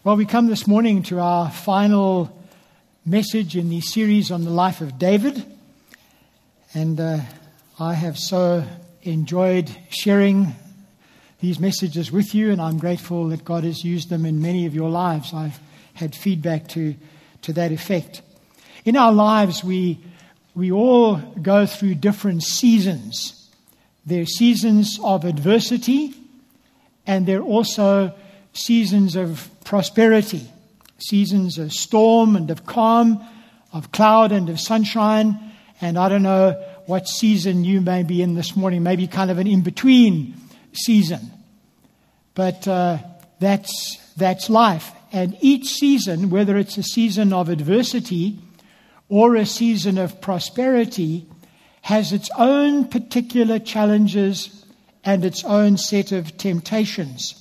Well, we come this morning to our final message in the series on the life of David. And I have so enjoyed sharing these messages with you, and I'm grateful that God has used them in many of your lives. I've had feedback to that effect. In our lives, we all go through different seasons. There are seasons of adversity, and there are also seasons of prosperity, seasons of storm and of calm, of cloud and of sunshine. And I don't know what season you may be in this morning, maybe kind of an in-between season. But that's life. And each season, whether it's a season of adversity or a season of prosperity, has its own particular challenges and its own set of temptations.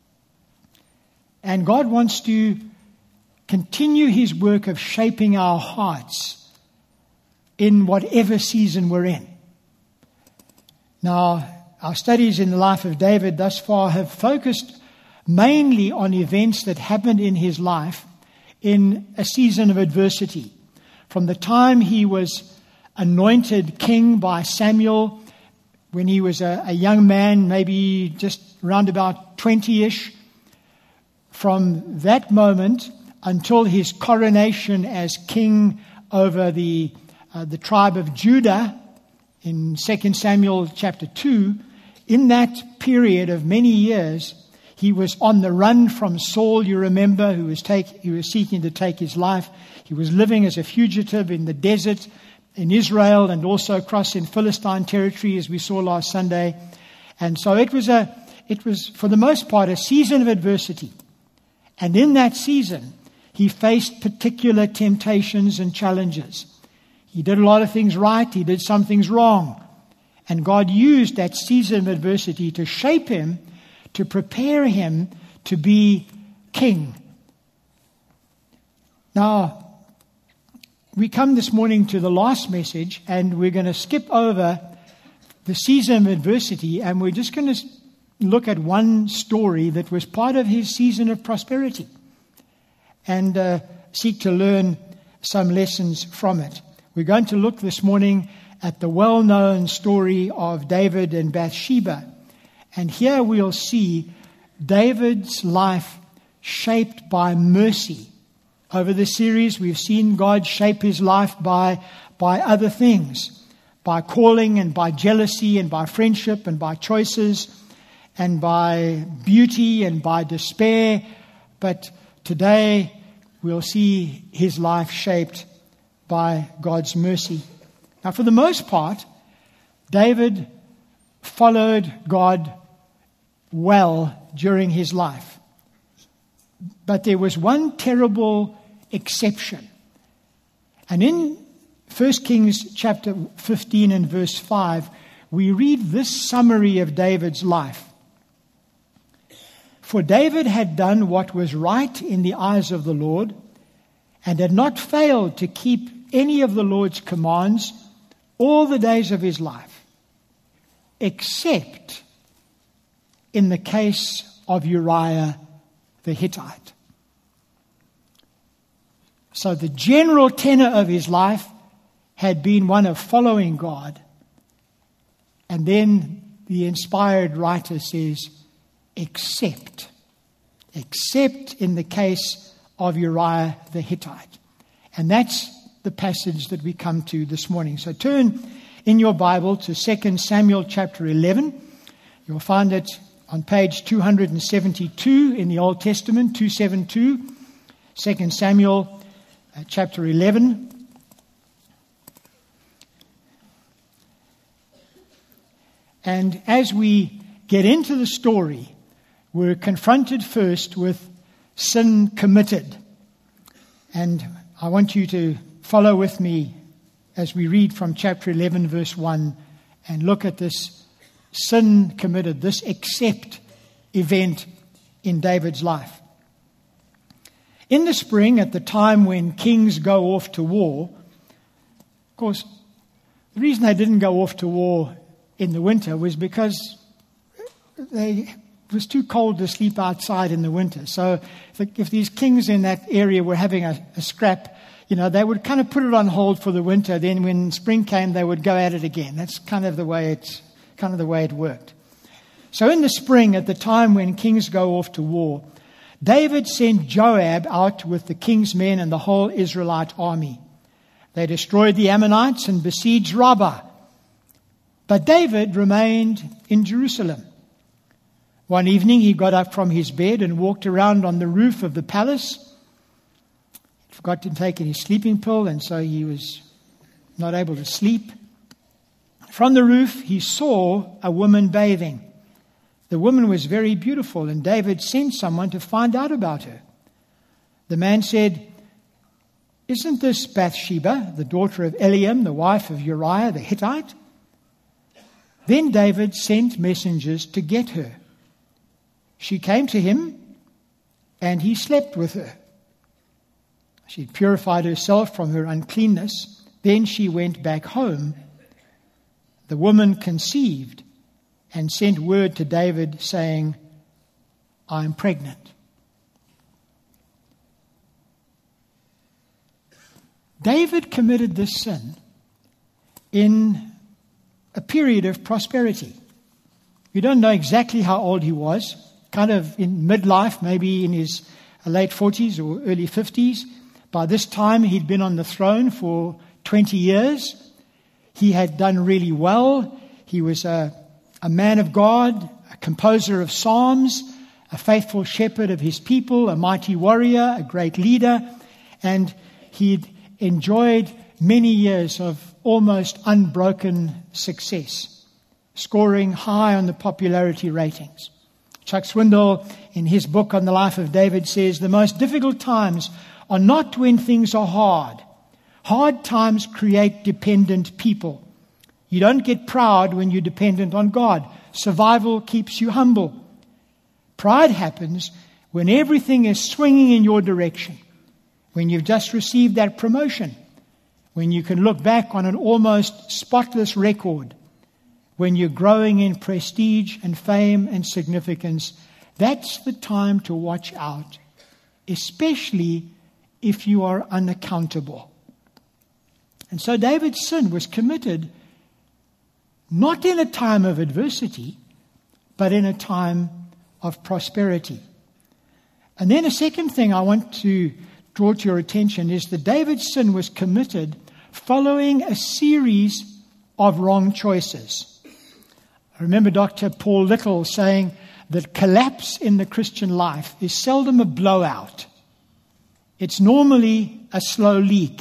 And God wants to continue His work of shaping our hearts in whatever season we're in. Now, our studies in the life of David thus far have focused mainly on events that happened in his life in a season of adversity. From the time he was anointed king by Samuel, when he was a young man, maybe just around about 20-ish, from that moment until his coronation as king over the tribe of Judah in 2 Samuel chapter 2, in that period of many years, he was on the run from Saul, you remember, who was seeking to take his life. He was living as a fugitive in the desert in Israel and also across in Philistine territory, as we saw last Sunday. And so it was for the most part a season of adversity. And in that season, he faced particular temptations and challenges. He did a lot of things right. He did some things wrong. And God used that season of adversity to shape him, to prepare him to be king. Now, we come this morning to the last message, and we're going to skip over the season of adversity, and we're just going to look at one story that was part of his season of prosperity and seek to learn some lessons from it. We're going to look this morning at the well-known story of David and Bathsheba. And here we'll see David's life shaped by mercy. Over the series, we've seen God shape his life by other things, by calling and by jealousy and by friendship and by choices and by beauty and by despair. But today we'll see his life shaped by God's mercy. Now, for the most part, David followed God well during his life. But there was one terrible exception. And in 1 Kings chapter 15 and verse 5, we read this summary of David's life. For David had done what was right in the eyes of the Lord, and had not failed to keep any of the Lord's commands all the days of his life, except in the case of Uriah the Hittite. So the general tenor of his life had been one of following God. And then the inspired writer says, except in the case of Uriah the Hittite. And that's the passage that we come to this morning. So turn in your Bible to 2 Samuel chapter 11. You'll find it on page 272 in the Old Testament, 272, 2 Samuel chapter 11. And as we get into the story, we're confronted first with sin committed. And I want you to follow with me as we read from chapter 11, verse 1, and look at this sin committed, this except event in David's life. In the spring, at the time when kings go off to war, of course, the reason they didn't go off to war in the winter was because they it was too cold to sleep outside in the winter. So if these kings in that area were having a scrap, they would kind of put it on hold for the winter. Then when spring came, they would go at it again. That's kind of the way it worked. So in the spring, at the time when kings go off to war, David sent Joab out with the king's men and the whole Israelite army. They destroyed the Ammonites and besieged Rabbah. But David remained in Jerusalem. One evening he got up from his bed and walked around on the roof of the palace. He forgot to take his sleeping pill, and so he was not able to sleep. From the roof he saw a woman bathing. The woman was very beautiful, and David sent someone to find out about her. The man said, "Isn't this Bathsheba, the daughter of Eliam, the wife of Uriah the Hittite?" Then David sent messengers to get her. She came to him, and he slept with her. She purified herself from her uncleanness. Then she went back home. The woman conceived and sent word to David saying, "I am pregnant." David committed this sin in a period of prosperity. We don't know exactly how old he was, kind of in midlife, maybe in his late 40s or early 50s. By this time, he'd been on the throne for 20 years. He had done really well. He was a man of God, a composer of psalms, a faithful shepherd of his people, a mighty warrior, a great leader, and he'd enjoyed many years of almost unbroken success, scoring high on the popularity ratings. Chuck Swindoll, in his book on the life of David, says, "The most difficult times are not when things are hard. Hard times create dependent people. You don't get proud when you're dependent on God. Survival keeps you humble. Pride happens when everything is swinging in your direction, when you've just received that promotion, when you can look back on an almost spotless record, when you're growing in prestige and fame and significance. That's the time to watch out, especially if you are unaccountable." And so David's sin was committed not in a time of adversity, but in a time of prosperity. And then a second thing I want to draw to your attention is that David's sin was committed following a series of wrong choices. I remember Dr. Paul Little saying that collapse in the Christian life is seldom a blowout. It's normally a slow leak.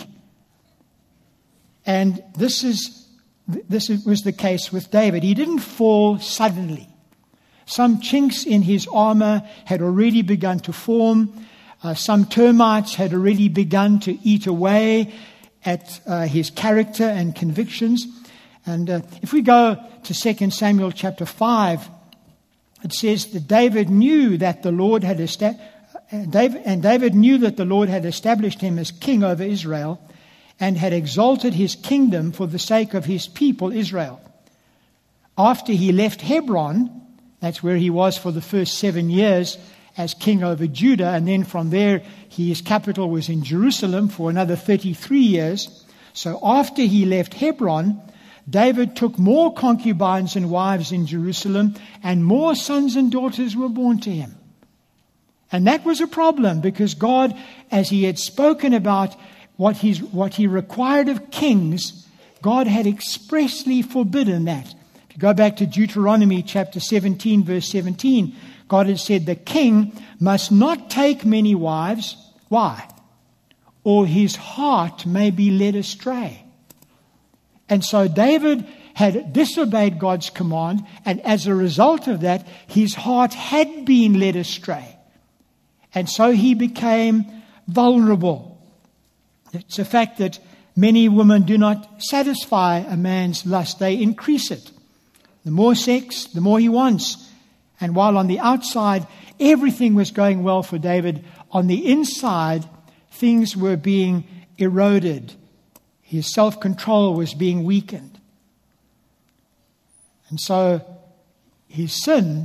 And this was the case with David. He didn't fall suddenly. Some chinks in his armor had already begun to form. Some termites had already begun to eat away at his character and convictions. And if we go to 2 Samuel chapter 5, it says that David knew that the Lord had David knew that the Lord had established him as king over Israel and had exalted his kingdom for the sake of his people Israel. After he left Hebron, that's where he was for the first 7 years as king over Judah, and then from there his capital was in Jerusalem for another 33 years. So after he left Hebron, David took more concubines and wives in Jerusalem, and more sons and daughters were born to him. And that was a problem, because God, as he had spoken about what he required of kings, God had expressly forbidden that. If you go back to Deuteronomy chapter 17, verse 17, God had said the king must not take many wives. Why? Or his heart may be led astray. And so David had disobeyed God's command, and as a result of that, his heart had been led astray. And so he became vulnerable. It's a fact that many women do not satisfy a man's lust, they increase it. The more sex, the more he wants. And while on the outside everything was going well for David, on the inside things were being eroded. His self-control was being weakened. And so his sin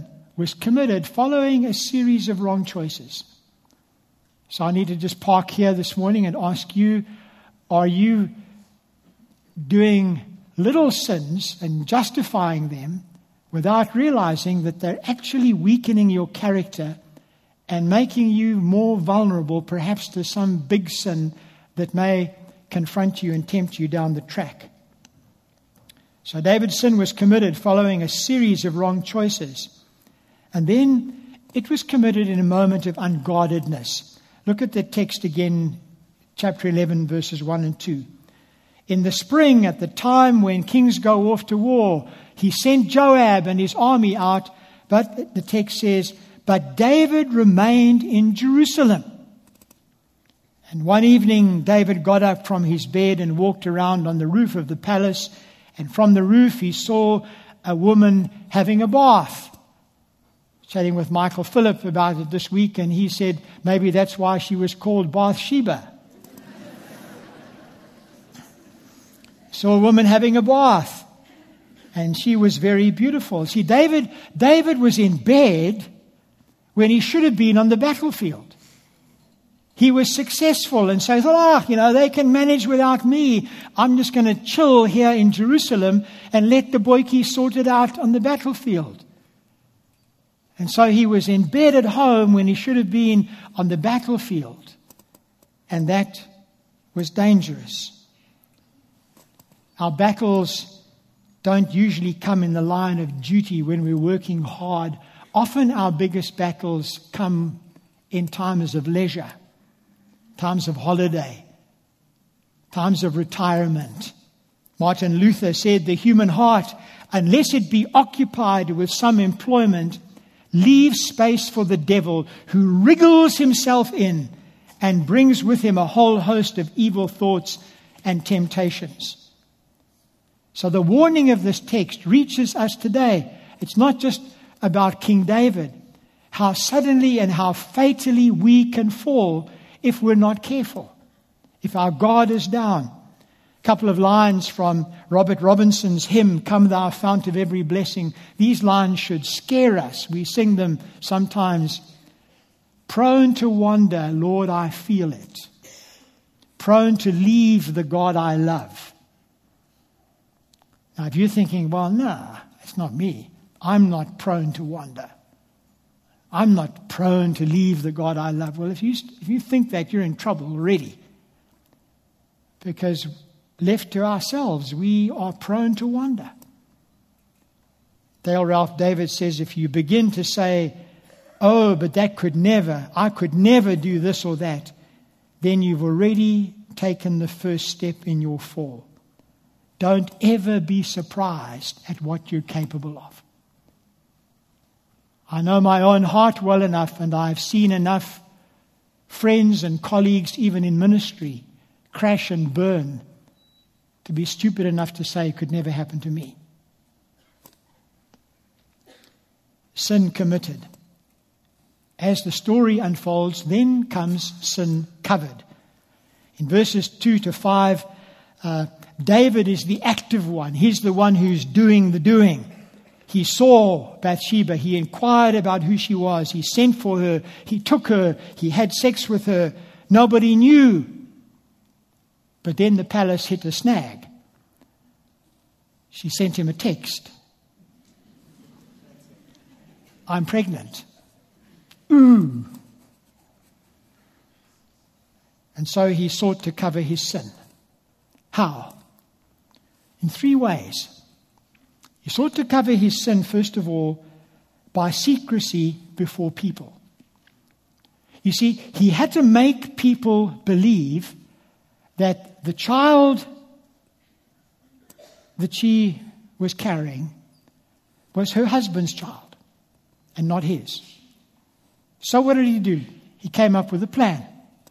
was committed following a series of wrong choices. So I need to just park here this morning and ask you, are you doing little sins and justifying them without realizing that they're actually weakening your character and making you more vulnerable perhaps to some big sin that may confront you and tempt you down the track? So David's sin was committed following a series of wrong choices. And then it was committed in a moment of unguardedness. Look at the text again, chapter 11, verses 1 and 2. In the spring, at the time when kings go off to war, he sent Joab and his army out, but the text says, but David remained in Jerusalem. And one evening, David got up from his bed and walked around on the roof of the palace. And from the roof, he saw a woman having a bath. Chatting with Michael Phillip about it this week, and he said maybe that's why she was called Bathsheba. Saw a woman having a bath, and she was very beautiful. See, David was in bed when he should have been on the battlefield. He was successful, and so he thought, they can manage without me. I'm just going to chill here in Jerusalem and let the boykie sort it out on the battlefield. And so he was in bed at home when he should have been on the battlefield. And that was dangerous. Our battles don't usually come in the line of duty when we're working hard. Often our biggest battles come in times of leisure, times of holiday, times of retirement. Martin Luther said the human heart, unless it be occupied with some employment, leaves space for the devil, who wriggles himself in and brings with him a whole host of evil thoughts and temptations. So the warning of this text reaches us today. It's not just about King David, how suddenly and how fatally we can fall if we're not careful, if our guard is down. A couple of lines from Robert Robinson's hymn, Come Thou Fount of Every Blessing. These lines should scare us. We sing them sometimes. Prone to wander, Lord, I feel it. Prone to leave the God I love. Now, if you're thinking, well, no, it's not me. I'm not prone to wander. I'm not prone to leave the God I love. Well, if you think that, you're in trouble already. Because left to ourselves, we are prone to wander. Dale Ralph David says, if you begin to say, oh, but I could never do this or that, then you've already taken the first step in your fall. Don't ever be surprised at what you're capable of. I know my own heart well enough, and I've seen enough friends and colleagues, even in ministry, crash and burn, to be stupid enough to say it could never happen to me. Sin committed. As the story unfolds, then comes sin covered. In verses 2 to 5, David is the active one. He's the one who's doing the doing. He saw Bathsheba. He inquired about who she was. He sent for her. He took her. He had sex with her. Nobody knew. But then the palace hit a snag. She sent him a text. I'm pregnant. Ooh. And so he sought to cover his sin. How? In 3 ways. He sought to cover his sin, first of all, by secrecy before people. You see, he had to make people believe that the child that she was carrying was her husband's child and not his. So what did he do? He came up with a plan.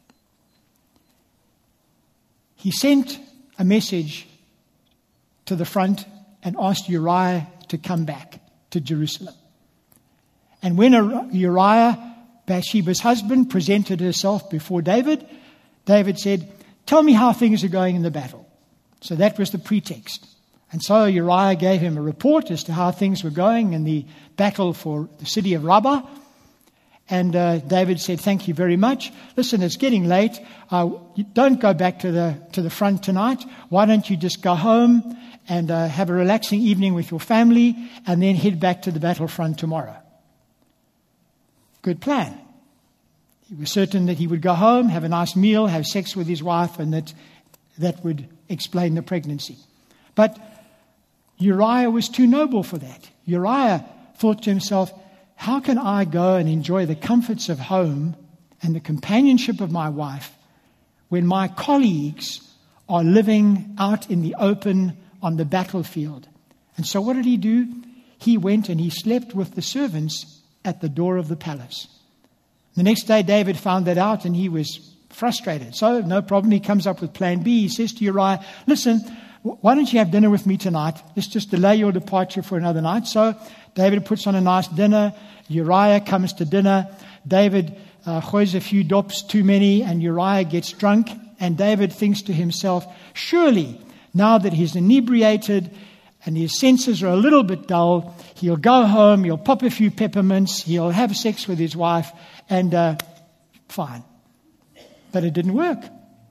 He sent a message to the front and asked Uriah to come back to Jerusalem. And when Uriah, Bathsheba's husband, presented herself before David, David said, tell me how things are going in the battle. So that was the pretext. And so Uriah gave him a report as to how things were going in the battle for the city of Rabbah. And David said, thank you very much. Listen, it's getting late. Don't go back to the front tonight. Why don't you just go home and have a relaxing evening with your family and then head back to the battlefront tomorrow? Good plan. He was certain that he would go home, have a nice meal, have sex with his wife, and that would explain the pregnancy. But Uriah was too noble for that. Uriah thought to himself, how can I go and enjoy the comforts of home and the companionship of my wife when my colleagues are living out in the open on the battlefield? And so what did he do? He went and he slept with the servants at the door of the palace. The next day, David found that out and he was frustrated. So no problem. He comes up with plan B. He says to Uriah, listen, why don't you have dinner with me tonight? Let's just delay your departure for another night. So David puts on a nice dinner. Uriah comes to dinner. David goes a few dops too many, and Uriah gets drunk. And David thinks to himself, surely now that he's inebriated and his senses are a little bit dull, he'll go home, he'll pop a few peppermints, he'll have sex with his wife, and fine. But it didn't work.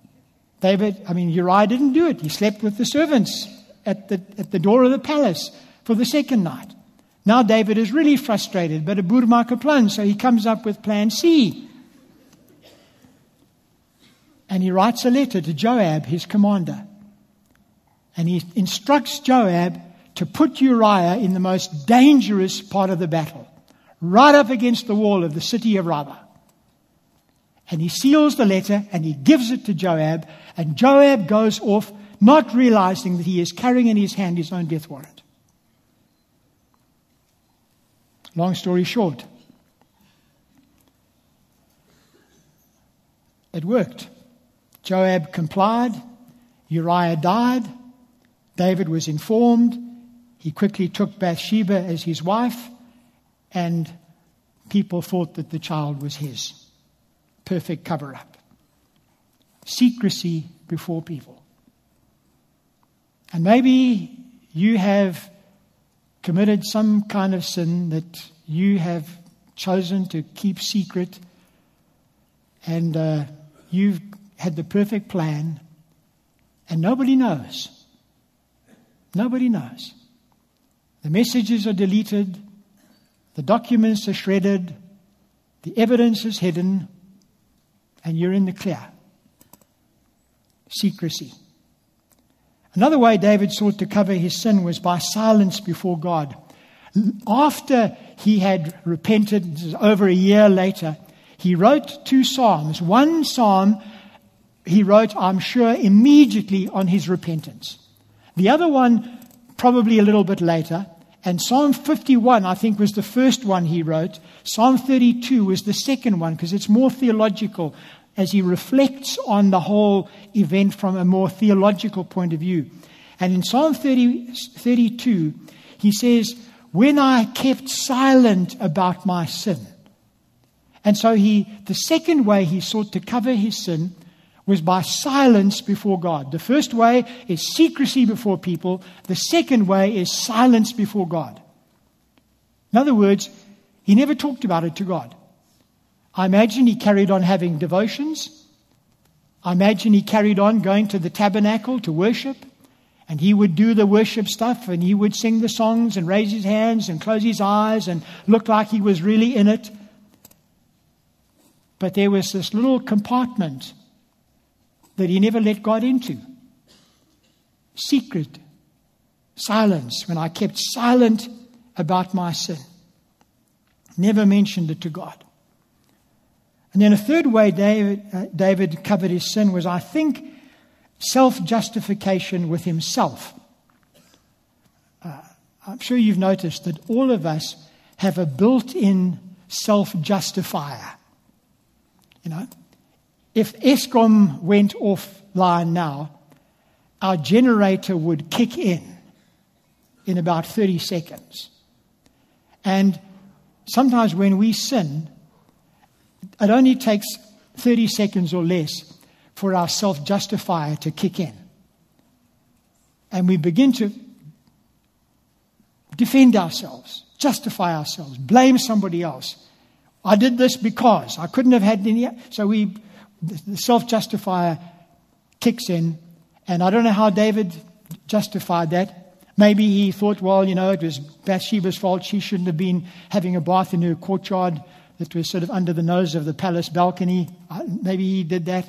Uriah didn't do it. He slept with the servants at the door of the palace for the second night. Now David is really frustrated, but a boer maak 'n plan, so he comes up with plan C. And he writes a letter to Joab, his commander. And he instructs Joab to put Uriah in the most dangerous part of the battle, right up against the wall of the city of Rabbah. And he seals the letter and he gives it to Joab. And Joab goes off, not realizing that he is carrying in his hand his own death warrant. Long story short, it worked. Joab complied. Uriah died. David was informed. He quickly took Bathsheba as his wife. And people thought that the child was his. Perfect cover-up. Secrecy before people. And maybe you have committed some kind of sin that you have chosen to keep secret, and you've had the perfect plan, and nobody knows. Nobody knows. The messages are deleted, the documents are shredded, the evidence is hidden, and you're in the clear. Secrecy. Another way David sought to cover his sin was by silence before God. After he had repented, this is over a year later, he wrote 2 psalms. One psalm he wrote, I'm sure, immediately on his repentance. The other one, probably a little bit later. And Psalm 51, I think, was the first one he wrote. Psalm 32 was the second one, because it's more theological, as he reflects on the whole event from a more theological point of view. And in Psalm 32, he says, when I kept silent about my sin. And so the second way he sought to cover his sin was by silence before God. The first way is secrecy before people. The second way is silence before God. In other words, he never talked about it to God. I imagine he carried on having devotions. I imagine he carried on going to the tabernacle to worship. And he would do the worship stuff, and he would sing the songs and raise his hands and close his eyes and look like he was really in it. But there was this little compartment that he never let God into. Secret. Silence. When I kept silent about my sin. Never mentioned it to God. And then a third way David covered his sin was, I think, self-justification with himself. I'm sure you've noticed that all of us have a built-in self-justifier. You know, if Eskom went offline now, our generator would kick in about 30 seconds. And sometimes when we sin, it only takes 30 seconds or less for our self-justifier to kick in. And we begin to defend ourselves, justify ourselves, blame somebody else. I did this because I couldn't have had any. So the self-justifier kicks in. And I don't know how David justified that. Maybe he thought, well, it was Bathsheba's fault. She shouldn't have been having a bath in her courtyard that was sort of under the nose of the palace balcony. Maybe he did that.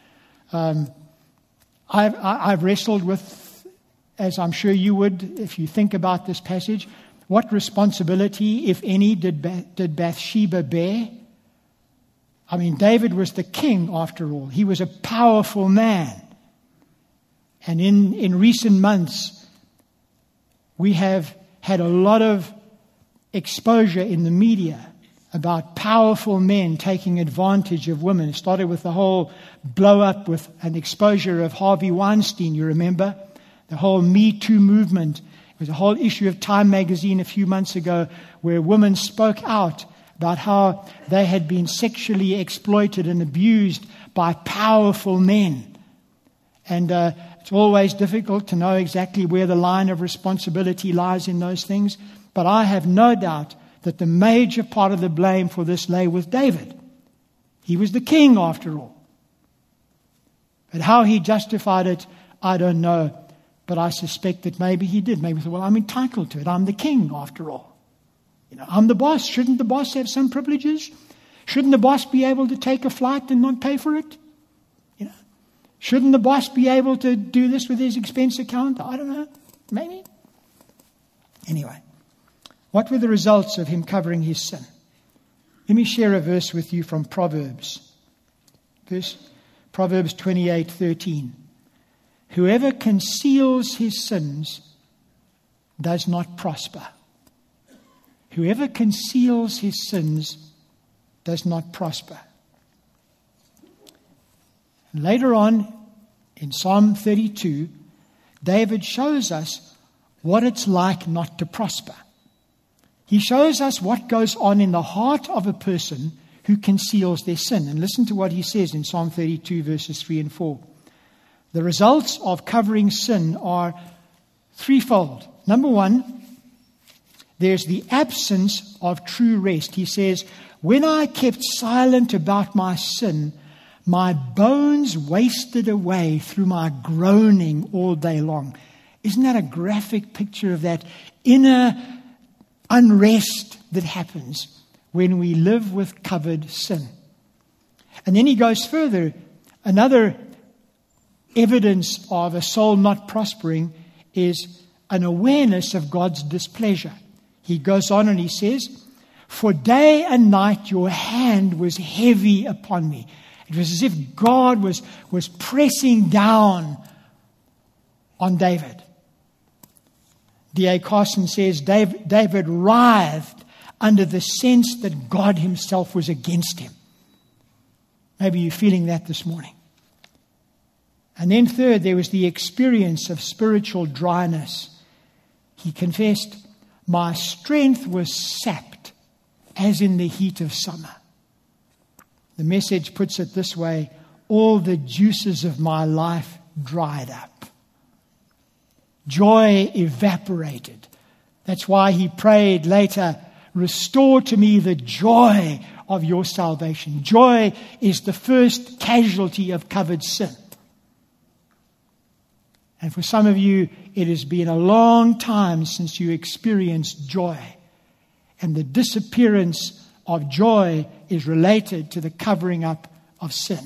I've wrestled with, as I'm sure you would if you think about this passage, what responsibility, if any, did Bathsheba bear? I mean, David was the king after all. He was a powerful man. And in recent months, we have had a lot of exposure in the media about powerful men taking advantage of women. It started with the whole blow-up with an exposure of Harvey Weinstein, you remember? The whole Me Too movement. It was a whole issue of Time magazine a few months ago where women spoke out about how they had been sexually exploited and abused by powerful men. And it's always difficult to know exactly where the line of responsibility lies in those things. But I have no doubt that the major part of the blame for this lay with David. He was the king after all. But how he justified it, I don't know. But I suspect that maybe he did. Maybe he thought, well, I'm entitled to it. I'm the king after all. I'm the boss. Shouldn't the boss have some privileges? Shouldn't the boss be able to take a flight and not pay for it? Shouldn't the boss be able to do this with his expense account? I don't know. Maybe. Anyway, what were the results of him covering his sin? Let me share a verse with you from Proverbs. Proverbs 28:13. Whoever conceals his sins does not prosper. Whoever conceals his sins does not prosper. Later on, in Psalm 32, David shows us what it's like not to prosper. He shows us what goes on in the heart of a person who conceals their sin. And listen to what he says in Psalm 32, verses 3 and 4. The results of covering sin are threefold. Number one, there's the absence of true rest. He says, when I kept silent about my sin, my bones wasted away through my groaning all day long. Isn't that a graphic picture of that inner unrest that happens when we live with covered sin? And then he goes further. Another evidence of a soul not prospering is an awareness of God's displeasure. He goes on and he says, for day and night your hand was heavy upon me. It was as if God was pressing down on David. D.A. Carson says David writhed under the sense that God himself was against him. Maybe you're feeling that this morning. And then third, there was the experience of spiritual dryness. He confessed, my strength was sapped as in the heat of summer. The Message puts it this way, all the juices of my life dried up. Joy evaporated. That's why he prayed later, restore to me the joy of your salvation. Joy is the first casualty of covered sin. And for some of you, it has been a long time since you experienced joy. And the disappearance of joy is related to the covering up of sin.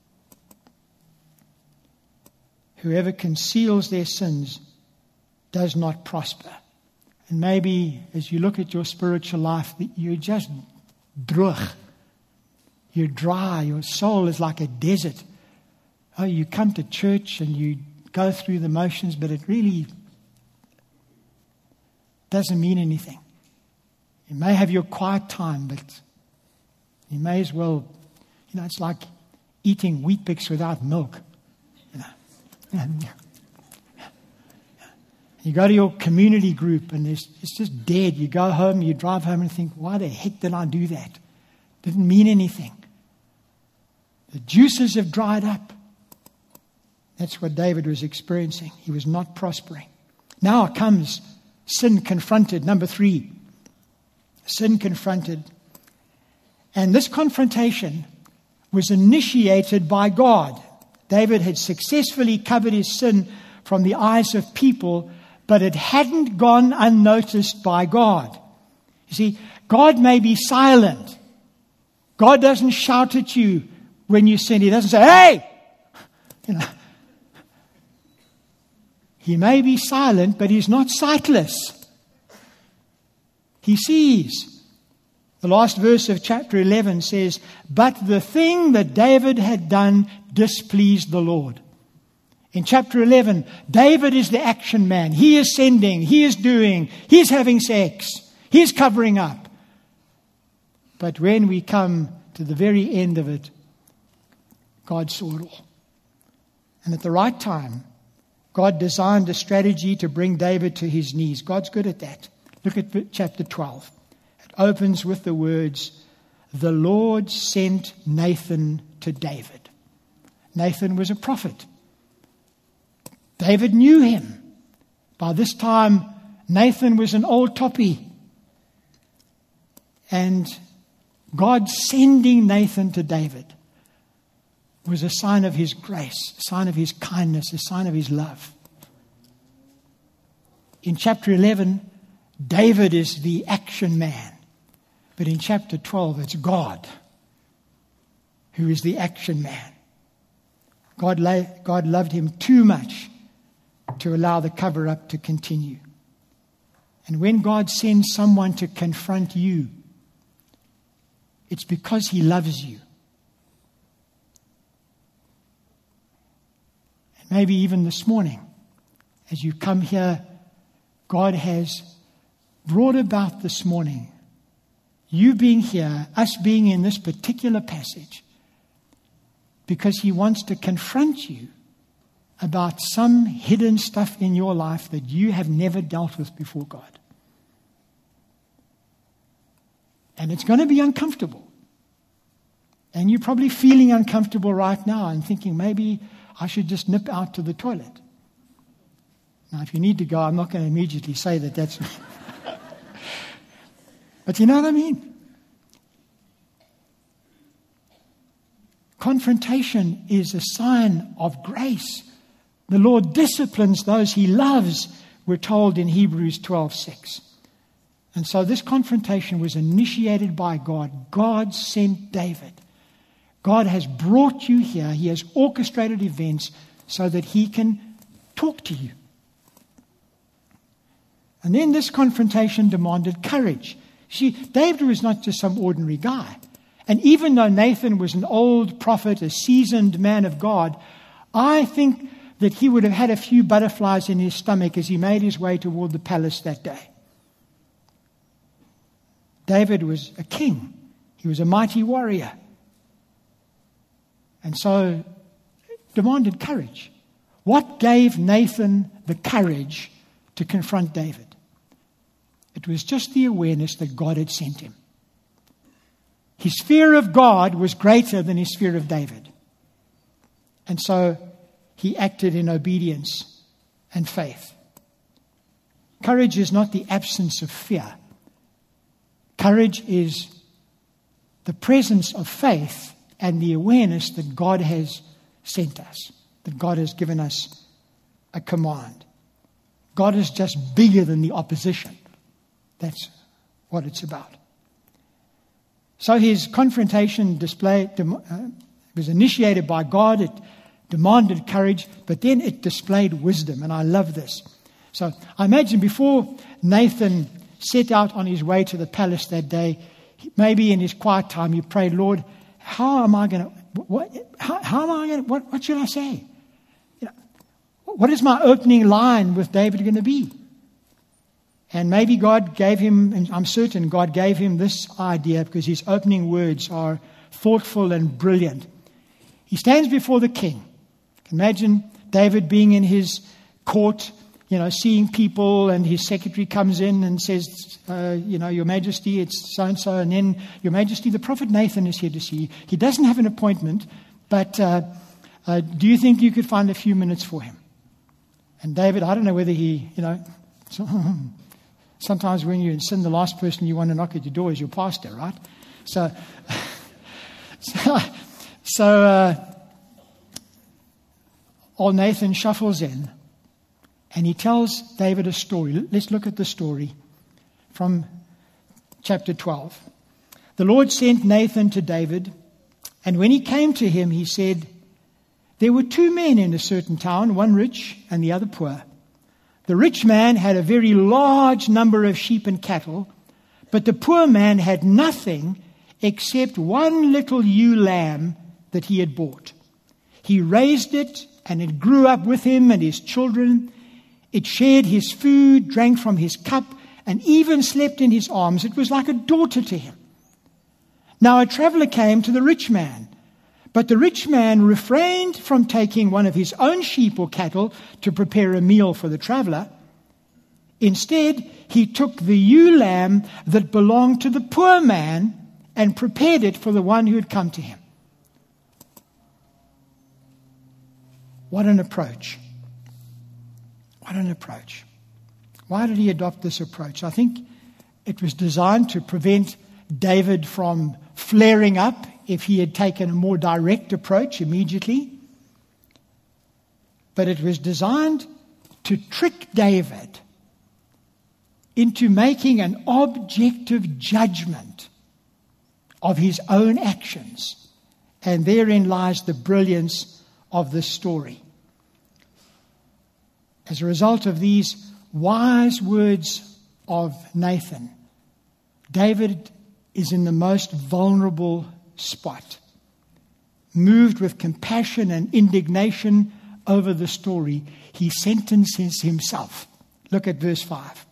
Whoever conceals their sins does not prosper. And maybe as you look at your spiritual life, you're just droog. You're dry. Your soul is like a desert. Oh, you come to church and you go through the motions, but it really doesn't mean anything. You may have your quiet time, but you may as well, it's like eating Wheat Bix without milk. You go to your community group and it's just dead. You go home, you drive home and think, why the heck did I do that? Didn't mean anything. The juices have dried up. That's what David was experiencing. He was not prospering. Now comes Sin confronted. Number 3, sin confronted. And this confrontation was initiated by God. David had successfully covered his sin from the eyes of people, but it hadn't gone unnoticed by God. You see, God may be silent. God doesn't shout at you when you sin. He doesn't say, hey! You know. He may be silent, but he's not sightless. He sees. The last verse of chapter 11 says, but the thing that David had done displeased the Lord. In chapter 11, David is the action man. He is sending, he is doing, he's having sex, he's covering up. But when we come to the very end of it, God saw it all. And at the right time, God designed a strategy to bring David to his knees. God's good at that. Look at chapter 12. It opens with the words, the Lord sent Nathan to David. Nathan was a prophet. David knew him. By this time, Nathan was an old toppy. And God sending Nathan to David was a sign of his grace, a sign of his kindness, a sign of his love. In chapter 11, David is the action man. But in chapter 12, it's God who is the action man. God loved him too much to allow the cover-up to continue. And when God sends someone to confront you, it's because he loves you. And maybe even this morning, as you come here, God has brought about this morning, you being here, us being in this particular passage, because he wants to confront you about some hidden stuff in your life that you have never dealt with before God. And it's going to be uncomfortable. And you're probably feeling uncomfortable right now and thinking, maybe I should just nip out to the toilet. Now, if you need to go, I'm not going to immediately say that that's... But you know what I mean? Confrontation is a sign of grace. The Lord disciplines those he loves, we're told in Hebrews 12:6. And so this confrontation was initiated by God. God sent David. God has brought you here. He has orchestrated events so that he can talk to you. And then this confrontation demanded courage. See, David was not just some ordinary guy. And even though Nathan was an old prophet, a seasoned man of God, I think that he would have had a few butterflies in his stomach as he made his way toward the palace that day. David was a king. He was a mighty warrior. And so it demanded courage. What gave Nathan the courage to confront David? It was just the awareness that God had sent him. His fear of God was greater than his fear of David. And so he acted in obedience and faith. Courage is not the absence of fear. Courage is the presence of faith and the awareness that God has sent us, that God has given us a command. God is just bigger than the opposition. That's what it's about. So his confrontation was initiated by God. It demanded courage, but then it displayed wisdom, and I love this. So I imagine before Nathan set out on his way to the palace that day, maybe in his quiet time he prayed, Lord, what should I say? What is my opening line with David going to be? And maybe God gave him, and I'm certain God gave him this idea because his opening words are thoughtful and brilliant. He stands before the king. Imagine David being in his court, seeing people, and his secretary comes in and says, Your Majesty, it's so-and-so, and then, Your Majesty, the prophet Nathan is here to see you. He doesn't have an appointment, but do you think you could find a few minutes for him? And David, I don't know whether he, Sometimes when you're in sin, the last person you want to knock at your door is your pastor, right? So old Nathan shuffles in and he tells David a story. Let's look at the story from chapter 12. The Lord sent Nathan to David, and when he came to him, he said, there were 2 men in a certain town, one rich and the other poor. The rich man had a very large number of sheep and cattle, but the poor man had nothing except one little ewe lamb that he had bought. He raised it, and it grew up with him and his children. It shared his food, drank from his cup, and even slept in his arms. It was like a daughter to him. Now a traveler came to the rich man, but the rich man refrained from taking one of his own sheep or cattle to prepare a meal for the traveler. Instead, he took the ewe lamb that belonged to the poor man and prepared it for the one who had come to him. What an approach. What an approach. Why did he adopt this approach? I think it was designed to prevent David from flaring up if he had taken a more direct approach immediately. But it was designed to trick David into making an objective judgment of his own actions. And therein lies the brilliance of this story. As a result of these wise words of Nathan, David is in the most vulnerable spot. Moved with compassion and indignation over the story, he sentences himself. Look at verse 5.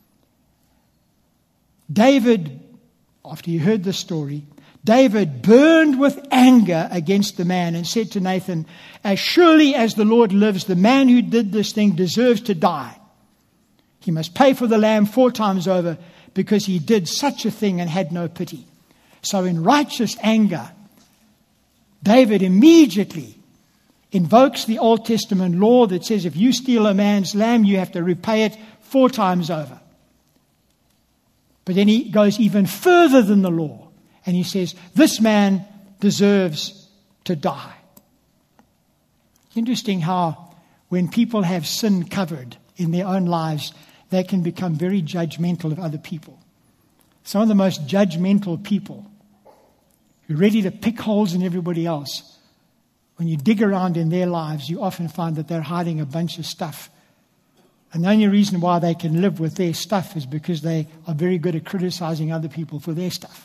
David, after he heard the story, David burned with anger against the man and said to Nathan, as surely as the Lord lives, the man who did this thing deserves to die. He must pay for the lamb 4 times over because he did such a thing and had no pity. So in righteous anger, David immediately invokes the Old Testament law that says if you steal a man's lamb, you have to repay it 4 times over. But then he goes even further than the law. And he says, this man deserves to die. It's interesting how when people have sin covered in their own lives, they can become very judgmental of other people. Some of the most judgmental people who are ready to pick holes in everybody else, when you dig around in their lives, you often find that they're hiding a bunch of stuff. And the only reason why they can live with their stuff is because they are very good at criticizing other people for their stuff.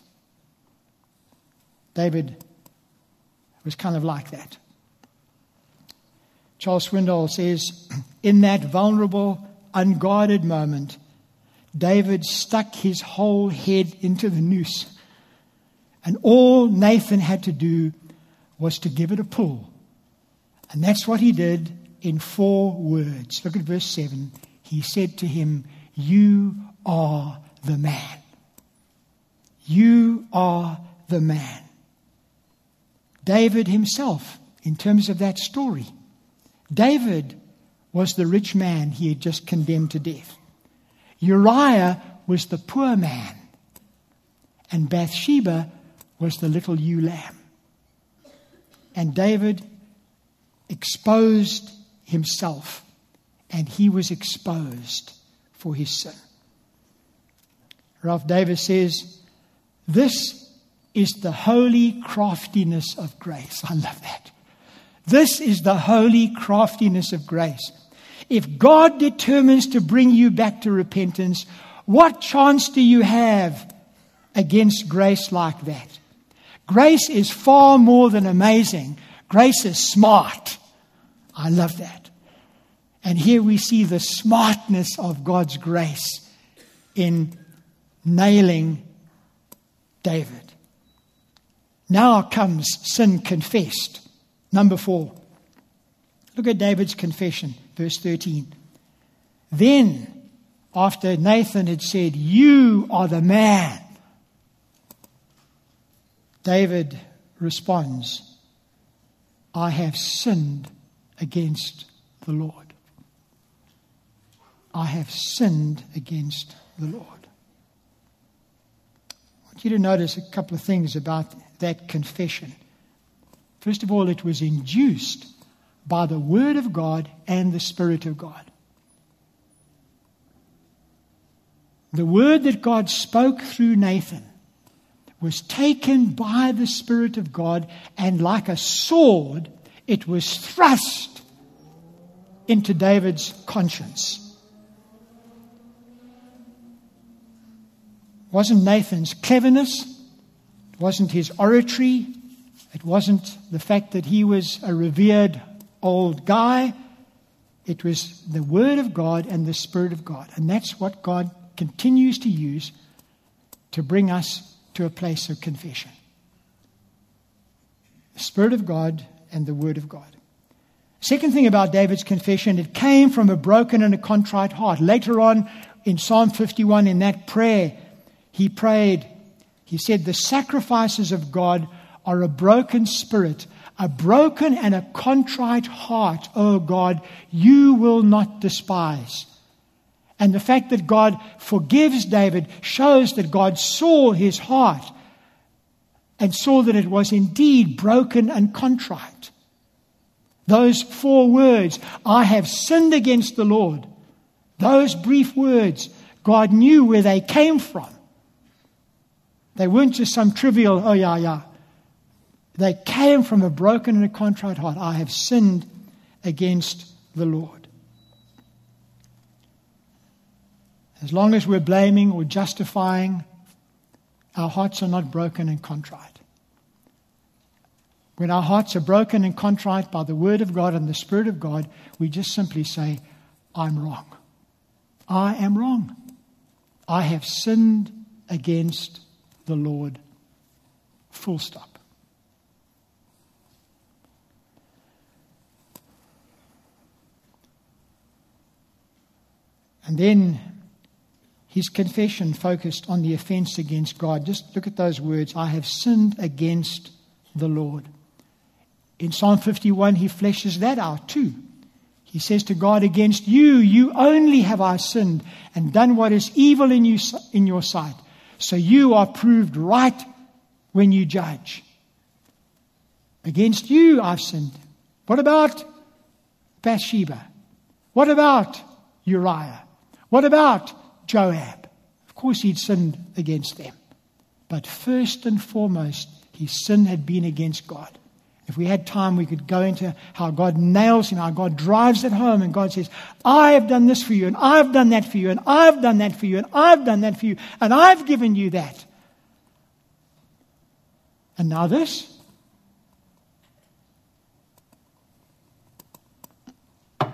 David was kind of like that. Charles Swindoll says, in that vulnerable, unguarded moment, David stuck his whole head into the noose. And all Nathan had to do was to give it a pull. And that's what he did in 4 words. Look at verse 7. He said to him, you are the man. You are the man. David himself, in terms of that story, David was the rich man he had just condemned to death. Uriah was the poor man. And Bathsheba was the little ewe lamb. And David exposed himself, and he was exposed for his sin. Ralph Davis says, this is the holy craftiness of grace. I love that. This is the holy craftiness of grace. If God determines to bring you back to repentance, what chance do you have against grace like that? Grace is far more than amazing. Grace is smart. I love that. And here we see the smartness of God's grace in nailing David. Now comes sin confessed. Number 4. Look at David's confession, verse 13. Then, after Nathan had said, you are the man, David responds, I have sinned against the Lord. I have sinned against the Lord. I want you to notice a couple of things about that confession. First of all, it was induced by the Word of God and the Spirit of God. The word that God spoke through Nathan was taken by the Spirit of God, and like a sword, it was thrust into David's conscience. It wasn't Nathan's cleverness, it wasn't his oratory, it wasn't the fact that he was a revered old guy. It was the Word of God and the Spirit of God. And that's what God continues to use to bring us to a place of confession. The Spirit of God and the Word of God. Second thing about David's confession, it came from a broken and a contrite heart. Later on in Psalm 51, in that prayer, he prayed, he said, the sacrifices of God are a broken spirit, a broken and a contrite heart, O God, you will not despise. And the fact that God forgives David shows that God saw his heart and saw that it was indeed broken and contrite. Those 4 words, I have sinned against the Lord, those brief words, God knew where they came from. They weren't just some trivial, oh yeah. They came from a broken and a contrite heart. I have sinned against the Lord. As long as we're blaming or justifying, our hearts are not broken and contrite. When our hearts are broken and contrite by the Word of God and the Spirit of God, we just simply say, I'm wrong. I am wrong. I have sinned against the Lord. Full stop. And then his confession focused on the offense against God. Just look at those words. I have sinned against the Lord. In Psalm 51, he fleshes that out too. He says to God, against you only have I sinned and done what is evil in your sight. So you are proved right when you judge. Against you I've sinned. What about Bathsheba? What about Uriah? What about Joab? Of course he'd sinned against them. But first and foremost, his sin had been against God. If we had time, we could go into how God nails him, how God drives it home, and God says, I have done this for you, and I've done that for you, and I've done that for you, and I've done that for you, and I've given you that. And now this. It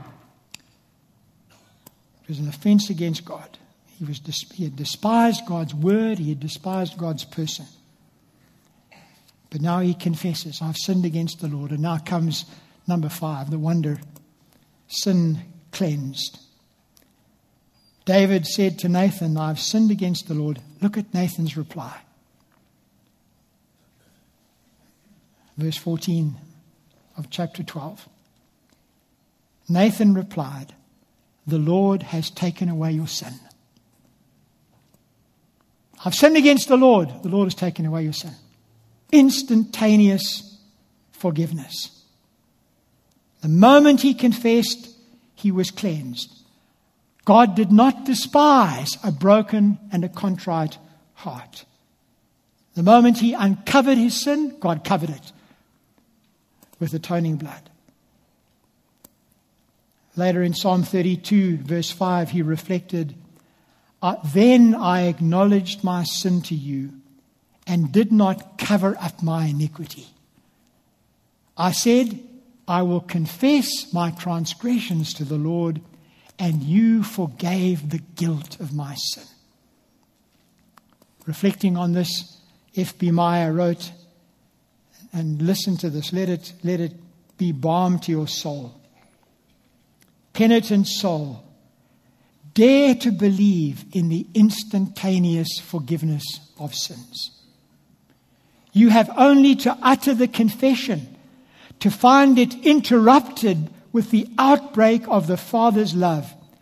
was an offense against God. He had despised God's word. He had despised God's person. But now he confesses, I've sinned against the Lord. And now comes number 5, the wonder, sin cleansed. David said to Nathan, I've sinned against the Lord. Look at Nathan's reply. Verse 14 of chapter 12. Nathan replied, the Lord has taken away your sin. I've sinned against the Lord. The Lord has taken away your sin. Instantaneous forgiveness. The moment he confessed, he was cleansed. God did not despise a broken and a contrite heart. The moment he uncovered his sin, God covered it with atoning blood. Later in Psalm 32, verse 5, he reflected, then I acknowledged my sin to you and did not cover up my iniquity. I said, I will confess my transgressions to the Lord, and you forgave the guilt of my sin. Reflecting on this, F.B. Meyer wrote, and listen to this, let it be balm to your soul. Penitent soul, dare to believe in the instantaneous forgiveness of sins. You have only to utter the confession to find it interrupted with the outbreak of the Father's love.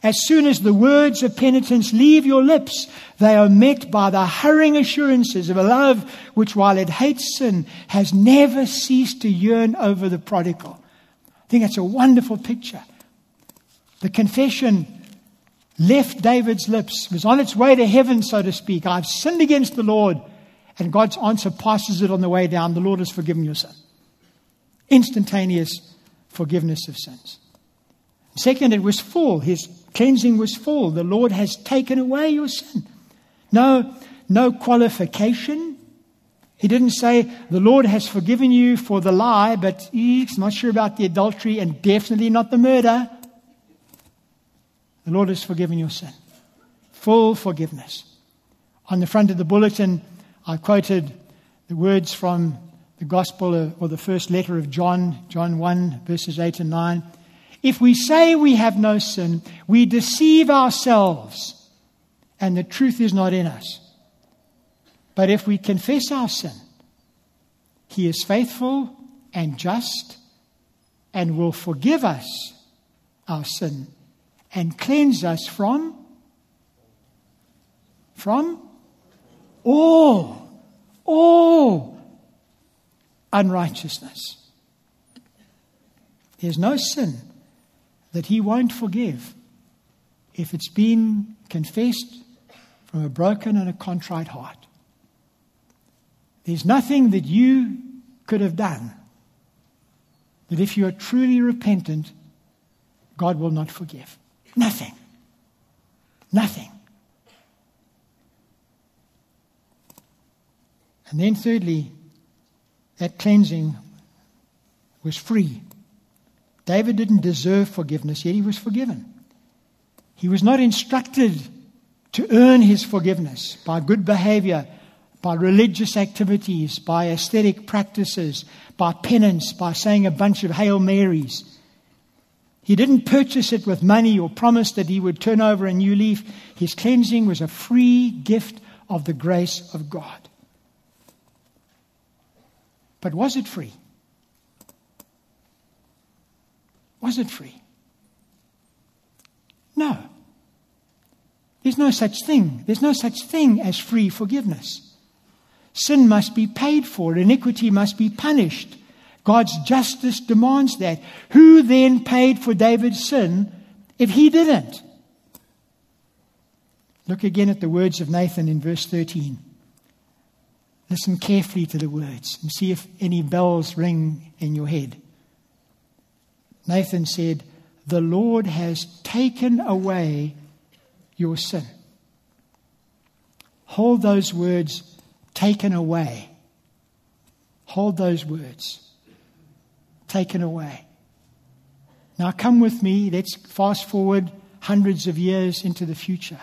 As soon as the words of penitence leave your lips, they are met by the hurrying assurances of a love which, while it hates sin, has never ceased to yearn over the prodigal. I think that's a wonderful picture. The confession left David's lips, was on its way to heaven, so to speak. I've sinned against the Lord. And God's answer passes it on the way down. The Lord has forgiven your sin. Instantaneous forgiveness of sins. Second, it was full. His cleansing was full. The Lord has taken away your sin. No qualification. He didn't say, the Lord has forgiven you for the lie, but he's not sure about the adultery and definitely not the murder. The Lord has forgiven your sin. Full forgiveness. On the front of the bulletin, I quoted the words from the Gospel or the first letter of John 1, verses 8 and 9. If we say we have no sin, we deceive ourselves, and the truth is not in us. But if we confess our sin, He is faithful and just and will forgive us our sin and cleanse us from all unrighteousness. There's no sin that He won't forgive if it's been confessed from a broken and a contrite heart. There's nothing that you could have done that if you are truly repentant, God will not forgive. Nothing. Nothing. And then thirdly, that cleansing was free. David didn't deserve forgiveness, yet he was forgiven. He was not instructed to earn his forgiveness by good behavior, by religious activities, by aesthetic practices, by penance, by saying a bunch of Hail Marys. He didn't purchase it with money or promise that he would turn over a new leaf. His cleansing was a free gift of the grace of God. But was it free? Was it free? No. There's no such thing. There's no such thing as free forgiveness. Sin must be paid for. Iniquity must be punished. God's justice demands that. Who then paid for David's sin if he didn't? Look again at the words of Nathan in verse 13. Listen carefully to the words and see if any bells ring in your head. Nathan said, "The Lord has taken away your sin." Hold those words, taken away. Hold those words, taken away. Now come with me, let's fast forward hundreds of years into the future.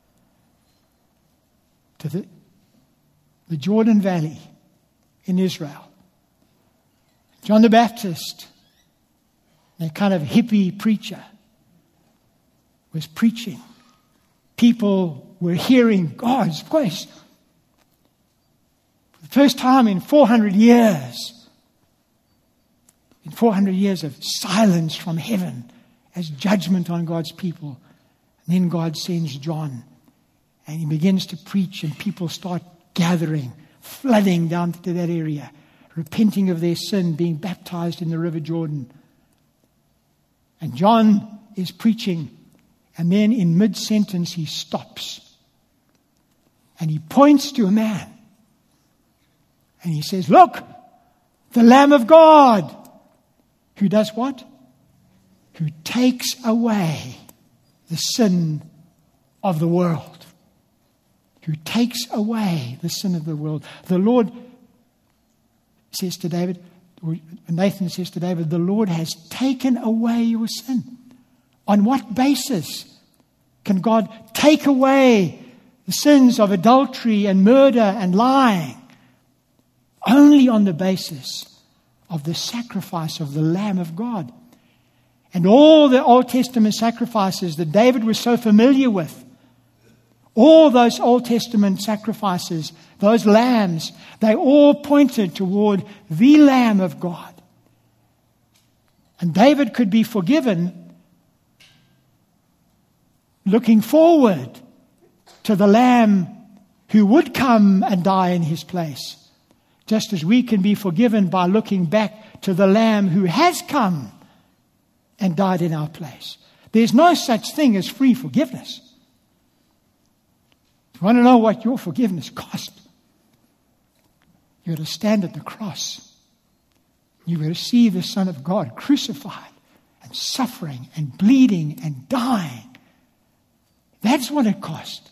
To the Jordan Valley in Israel. John the Baptist, that kind of hippie preacher, was preaching. People were hearing God's voice. For the first time in 400 years. In 400 years of silence from heaven as judgment on God's people. And then God sends John. And he begins to preach and people start gathering, flooding down to that area, repenting of their sin, being baptized in the River Jordan. And John is preaching, and then in mid-sentence he stops. And he points to a man. And he says, "Look, the Lamb of God." Who does what? Who takes away the sin of the world. Who takes away the sin of the world. The Lord says to David, or Nathan says to David, the Lord has taken away your sin. On what basis can God take away the sins of adultery and murder and lying? Only on the basis of the sacrifice of the Lamb of God. And all the Old Testament sacrifices that David was so familiar with, all those Old Testament sacrifices, those lambs, they all pointed toward the Lamb of God. And David could be forgiven looking forward to the Lamb who would come and die in his place. Just as we can be forgiven by looking back to the Lamb who has come and died in our place. There's no such thing as free forgiveness. If you want to know what your forgiveness cost, you've got to stand at the cross. You've got to see the Son of God crucified and suffering and bleeding and dying. That's what it cost.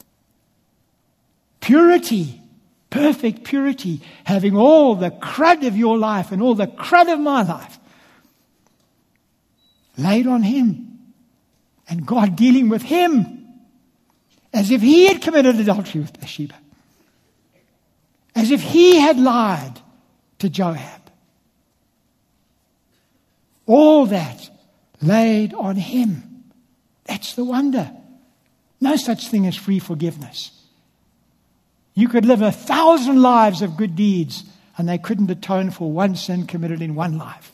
Purity, perfect purity, having all the crud of your life and all the crud of my life laid on him. And God dealing with him as if he had committed adultery with Bathsheba. As if he had lied to Joab. All that laid on him. That's the wonder. No such thing as free forgiveness. You could live 1,000 lives of good deeds and they couldn't atone for one sin committed in one life.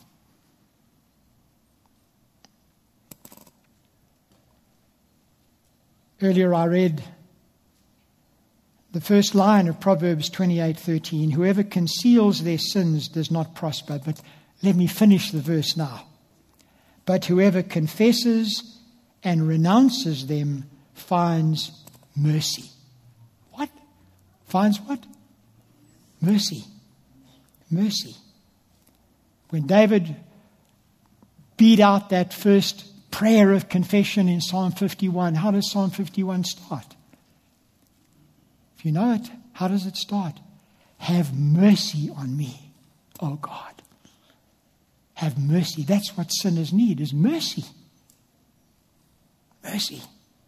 Earlier I read the first line of Proverbs 28:13. Whoever conceals their sins does not prosper. But let me finish the verse now. But whoever confesses and renounces them finds mercy. What? Finds what? Mercy. Mercy. When David beat out that first prayer of confession in Psalm 51, how does Psalm 51 start? If you know it, how does it start? Have mercy on me, O God. Have mercy. That's what sinners need, is mercy. Mercy.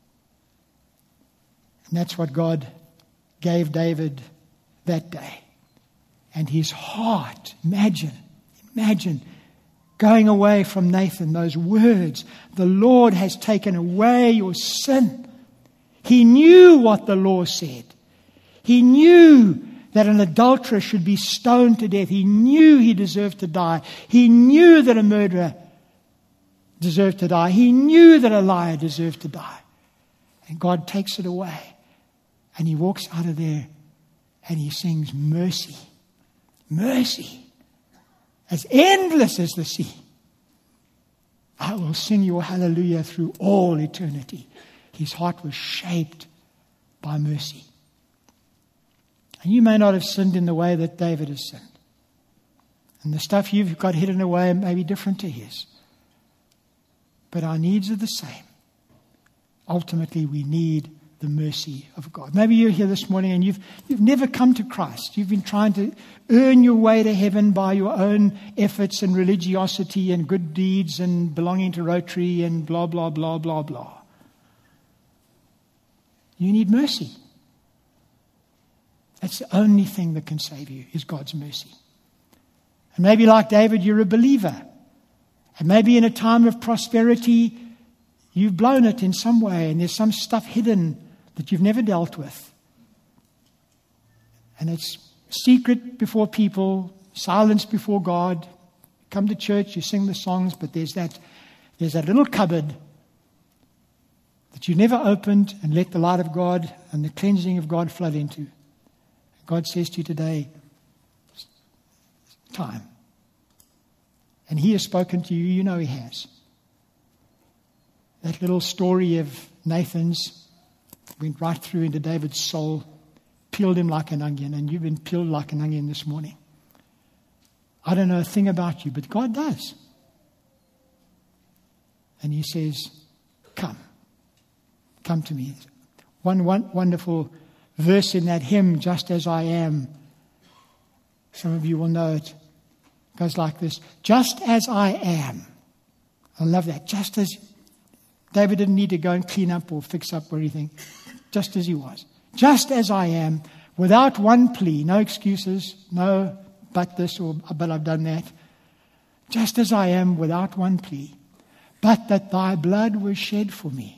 And that's what God gave David that day. And his heart, imagine going away from Nathan, those words, the Lord has taken away your sin. He knew what the law said. He knew that an adulterer should be stoned to death. He knew he deserved to die. He knew that a murderer deserved to die. He knew that a liar deserved to die. And God takes it away. And he walks out of there and he sings mercy. Mercy. As endless as the sea. I will sing your hallelujah through all eternity. His heart was shaped by mercy. And you may not have sinned in the way that David has sinned. And the stuff you've got hidden away may be different to his. But our needs are the same. Ultimately, we need the mercy of God. Maybe you're here this morning and you've never come to Christ. You've been trying to earn your way to heaven by your own efforts and religiosity and good deeds and belonging to Rotary and blah, blah, blah, blah, blah. You need mercy. That's the only thing that can save you, is God's mercy. And maybe like David, you're a believer. And maybe in a time of prosperity, you've blown it in some way and there's some stuff hidden that you've never dealt with. And it's secret before people, silence before God. You come to church, you sing the songs, but there's that little cupboard that you never opened and let the light of God and the cleansing of God flood into. God says to you today, time. And he has spoken to you, you know he has. That little story of Nathan's went right through into David's soul, peeled him like an onion, and you've been peeled like an onion this morning. I don't know a thing about you, but God does. And he says, come to me. One wonderful verse in that hymn, Just As I Am. Some of you will know it. It goes like this. Just as I am. I love that. Just as David didn't need to go and clean up or fix up or anything. Just as he was. Just as I am, without one plea. No excuses. No, but this or but I've done that. Just as I am, without one plea. But that thy blood was shed for me.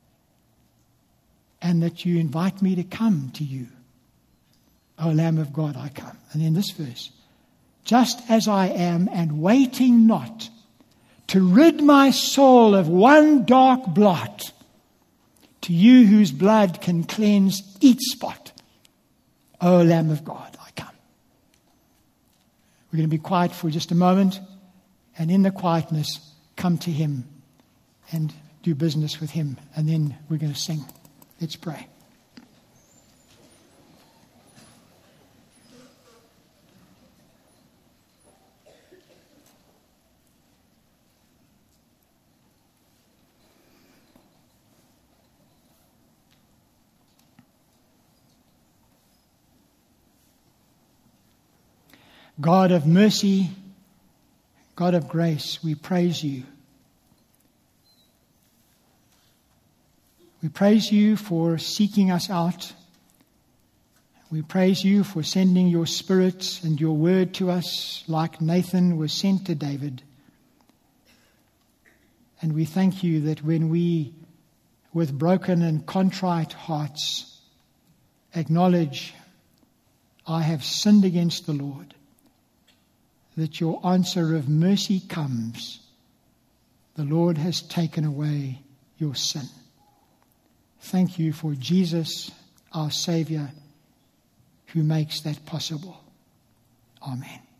And that you invite me to come to you. O Lamb of God, I come. And in this verse, just as I am, and waiting not to rid my soul of one dark blot, To you whose blood can cleanse each spot, O Lamb of God, I come. We're going to be quiet for just a moment, and in the quietness, come to him and do business with him. And then we're going to sing. Let's pray. God of mercy, God of grace, we praise you. We praise you for seeking us out. We praise you for sending your Spirit and your word to us like Nathan was sent to David. And we thank you that when we, with broken and contrite hearts, acknowledge, I have sinned against the Lord, that your answer of mercy comes. The Lord has taken away your sin. Thank you for Jesus, our Savior, who makes that possible. Amen.